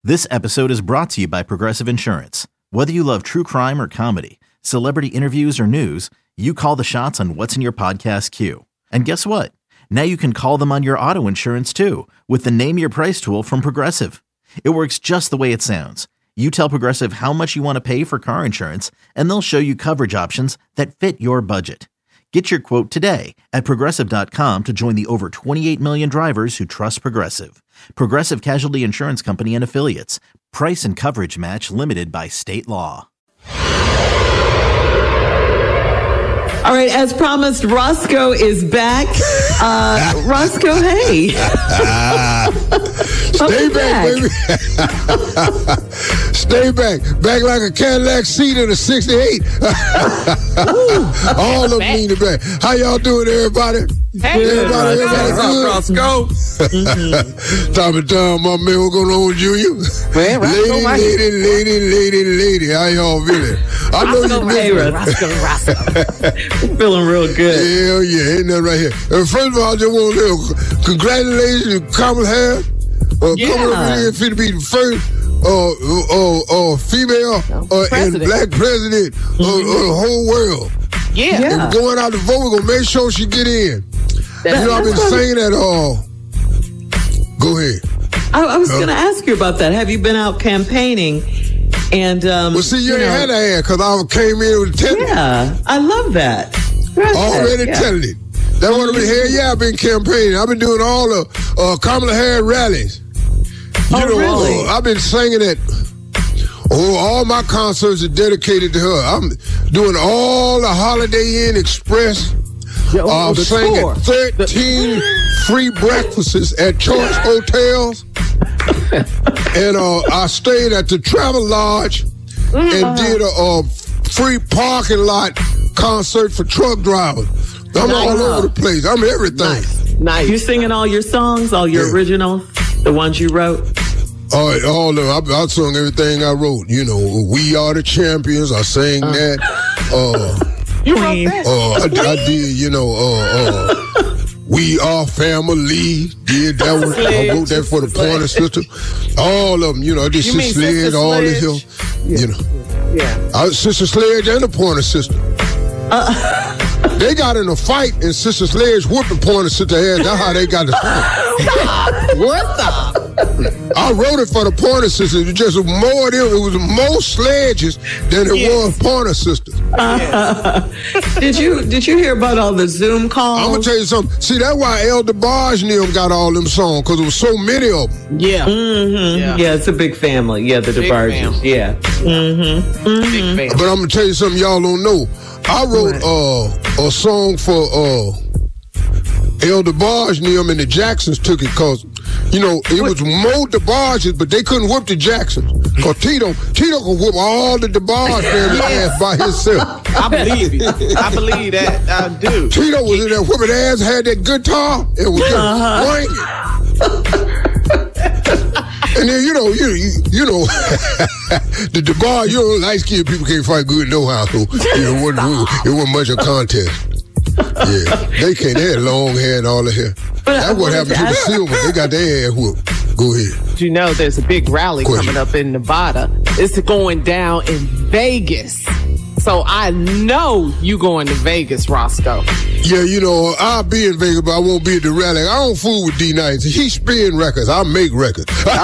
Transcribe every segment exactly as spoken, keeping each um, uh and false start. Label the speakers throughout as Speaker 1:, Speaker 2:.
Speaker 1: This episode is brought to you by Progressive Insurance. Whether you love true crime or comedy, celebrity interviews or news, you call the shots on what's in your podcast queue. And guess what? Now you can call them on your auto insurance too with the Name Your Price tool from Progressive. It works just the way it sounds. You tell Progressive how much you want to pay for car insurance, and they'll show you coverage options that fit your budget. Get your quote today at Progressive dot com to join the over twenty-eight million drivers who trust Progressive. Progressive Casualty Insurance Company and Affiliates. Price and coverage match limited by state law.
Speaker 2: All right, as promised, Roscoe is back. Uh, Roscoe, hey.
Speaker 3: Stay back, baby. Stay back. Back like a Cadillac seat in a sixty-eight. All of them lean back. How y'all doing, everybody?
Speaker 4: Hey,
Speaker 3: everybody, everybody good?
Speaker 4: Roscoe.
Speaker 3: Mm-hmm. Tommy Tom, my man, what's going on, Junior?
Speaker 4: Man,
Speaker 3: lady, lady, lady, lady, lady, how y'all feeling? I know
Speaker 2: Roscoe,
Speaker 3: you
Speaker 2: hey,
Speaker 3: missing
Speaker 2: Roscoe, Roscoe. Feeling real good.
Speaker 3: Hell yeah, ain't nothing right here. And first of all, I just want to congratulations to Kamala Harris. Uh,
Speaker 2: Yeah.
Speaker 3: Coming up here, finna be the first uh, uh, uh, female uh, and black president mm-hmm. of, of the whole world.
Speaker 4: Yeah.
Speaker 2: Yeah.
Speaker 3: And going out to vote, we're going to make sure she get in.
Speaker 2: That-
Speaker 3: you know, I've been saying that all. Go ahead.
Speaker 2: I, I was
Speaker 3: Uh,
Speaker 2: going to ask you about that. Have you been out campaigning? And um,
Speaker 3: Well, see, you,
Speaker 2: you
Speaker 3: ain't
Speaker 2: know,
Speaker 3: had that ad because I came in with telling it.
Speaker 2: Yeah, I love that. Right.
Speaker 3: Already
Speaker 2: Yeah.
Speaker 3: telling it. That one over here, yeah, I've been campaigning. I've been doing all the uh, Kamala Harris rallies. You
Speaker 2: Oh,
Speaker 3: know,
Speaker 2: really?
Speaker 3: uh, I've been singing it. Oh, all my concerts are dedicated to her. I'm doing all the Holiday Inn Express.
Speaker 4: Oh,
Speaker 3: I'm
Speaker 4: the
Speaker 3: singing
Speaker 4: tour.
Speaker 3: thirteen free breakfasts at Choice Hotels. And uh, I stayed at the Travel Lodge and did a, a free parking lot concert for truck drivers. I'm
Speaker 2: Nice.
Speaker 3: all over the place. I'm everything.
Speaker 4: Nice. Nice.
Speaker 2: You singing all your songs, all your
Speaker 3: Yeah.
Speaker 2: originals, the ones you wrote?
Speaker 3: All, all of them. I, I sung everything I wrote. You know, We Are the Champions. I sang
Speaker 2: Uh.
Speaker 3: that. Uh,
Speaker 4: You wrote
Speaker 2: Queen.
Speaker 4: that?
Speaker 3: uh, I, I did, you know, uh, uh, We Are Family. Did that one. I wrote that for the Pointer Sister. All of them, you know, I did
Speaker 4: You
Speaker 3: Sister
Speaker 4: mean
Speaker 3: Sledge,
Speaker 4: Sister
Speaker 3: all this
Speaker 4: Sledge?
Speaker 3: here. You know,
Speaker 4: Yeah.
Speaker 3: I, Sister Sledge and the Pointer Sister. They got in a fight and Sister Sledge whooped the Pointer Sister ass. That's how they got the song.
Speaker 4: What the?
Speaker 3: I wrote it for the Pointer Sisters. It just was more them. It was more sledges than it
Speaker 4: Yes.
Speaker 3: was Pointer Sisters.
Speaker 2: Did you Did you hear about all the Zoom calls?
Speaker 3: I'm gonna tell you something. See, that's why Elder Barge and them got all them songs, because there was so many of them.
Speaker 4: Yeah.
Speaker 2: Mm-hmm.
Speaker 4: Yeah.
Speaker 2: Yeah, it's a big family. Yeah, the
Speaker 4: Big
Speaker 2: DeBarges.
Speaker 4: family.
Speaker 2: Yeah. Mm-hmm.
Speaker 4: Big fan.
Speaker 3: But I'm gonna tell you something y'all don't know. I wrote uh, a song for uh, Elder Barge and them, and the Jacksons took it because, you know, it was more DeBarges, but they couldn't whoop the Jacksons. Because Tito, Tito could whoop all the DeBarge family ass by himself.
Speaker 4: I believe it. I believe that. I do.
Speaker 3: Tito was in there whooping ass, had that guitar, and was just ringing. And then, you know, you you, you know, the DeBarge, you know, light-skinned people can't fight good no how, so, you know, it wasn't, it wasn't much of a contest. Yeah, they can't, they had long hair and all the hair. That's what happened to the Silver. They got their ass whooped. Go ahead.
Speaker 4: You know, there's a big rally
Speaker 3: Question.
Speaker 4: coming up in Nevada. It's going down in Vegas. So I know you going to Vegas, Roscoe.
Speaker 3: Yeah, you know, I'll be in Vegas, but I won't be at the rally. I don't fool with D Nice. He spin records. I make records.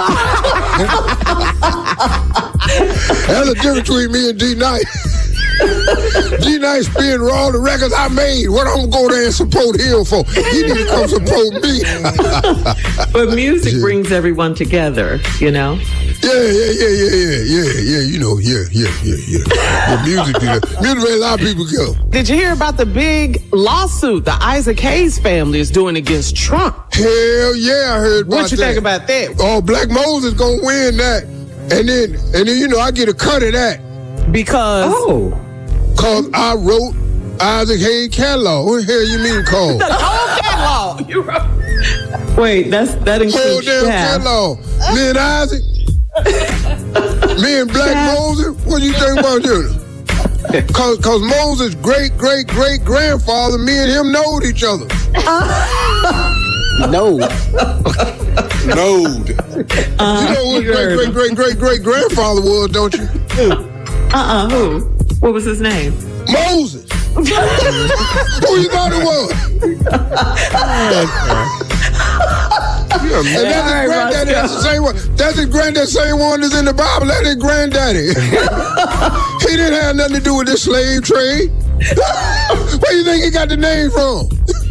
Speaker 3: That's the difference between me and D Nice. D Nice spin all the records I made. What I'm gonna go there and support him for? He need to come support me.
Speaker 2: But music
Speaker 3: Yeah.
Speaker 2: brings everyone together, you know?
Speaker 3: Yeah, yeah, yeah, yeah, yeah, yeah, yeah. You know, yeah, yeah, yeah, yeah. The music, do that. Music made a lot of people go.
Speaker 4: Did you hear about the big lawsuit the Isaac Hayes family is doing against Trump?
Speaker 3: Hell yeah, I heard about
Speaker 4: What you
Speaker 3: that.
Speaker 4: think about that?
Speaker 3: Oh, Black Moses gonna win that, and then and then you know I get a cut of that
Speaker 4: Because
Speaker 2: Oh.
Speaker 3: cause I wrote Isaac Hayes catalog. What the hell you mean called?
Speaker 4: the whole catalog. You wrote.
Speaker 2: Wait, that's that
Speaker 3: Whole
Speaker 2: includes
Speaker 3: damn
Speaker 2: Shaft.
Speaker 3: catalog. Me and Isaac, me and Black
Speaker 2: Shaft.
Speaker 3: Moses. What do you think about you? Cause, cause Moses' great great great grandfather, me and him knowed each other.
Speaker 4: No.
Speaker 3: Node.
Speaker 2: Uh,
Speaker 3: You know what great, great, great, great, great grandfather was, don't you?
Speaker 2: Uh-uh, who? What was his name?
Speaker 3: Moses. Who you thought it was? And that's his
Speaker 2: All right,
Speaker 3: granddaddy.
Speaker 2: Roscoe.
Speaker 3: That's the same one. That's his granddaddy, same one that's in the Bible. That's his granddaddy. He didn't have nothing to do with this slave trade. Where do you think he got the name from?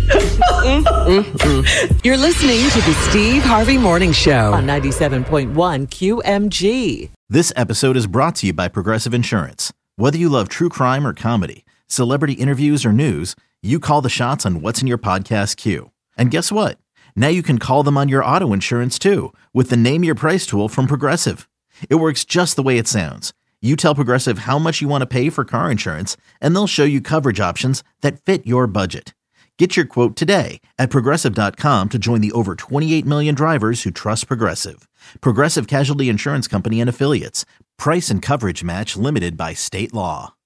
Speaker 5: You're listening to the Steve Harvey Morning Show on ninety-seven point one Q M G.
Speaker 1: This episode is brought to you by Progressive Insurance. Whether you love true crime or comedy, celebrity interviews or news, you call the shots on what's in your podcast queue. And guess what? Now you can call them on your auto insurance too with the Name Your Price tool from Progressive. It works just the way it sounds. You tell Progressive how much you want to pay for car insurance, and they'll show you coverage options that fit your budget. Get your quote today at Progressive dot com to join the over twenty-eight million drivers who trust Progressive. Progressive Casualty Insurance Company and Affiliates. Price and coverage match limited by state law.